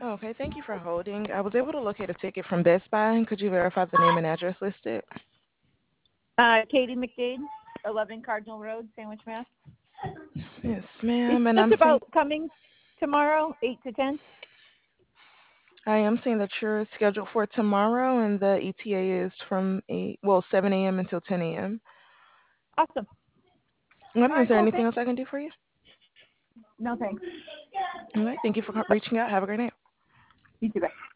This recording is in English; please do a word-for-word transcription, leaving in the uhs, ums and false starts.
Okay, thank you for holding. I was able to locate a ticket from Best Buy. Could you verify the name and address listed? Uh, Katie McDade, eleven Cardinal Road, Sandwich, Mass. Yes, Is ma'am. And this I'm seeing about coming tomorrow, eight to ten? I am seeing that you're scheduled for tomorrow, and the E T A is from eight, well, seven a m until ten a m. Awesome. Um, All is right, there cool. anything Thanks. else I can do for you? No, thanks. All right, thank you for co- reaching out. Have a great night. You too. Bye.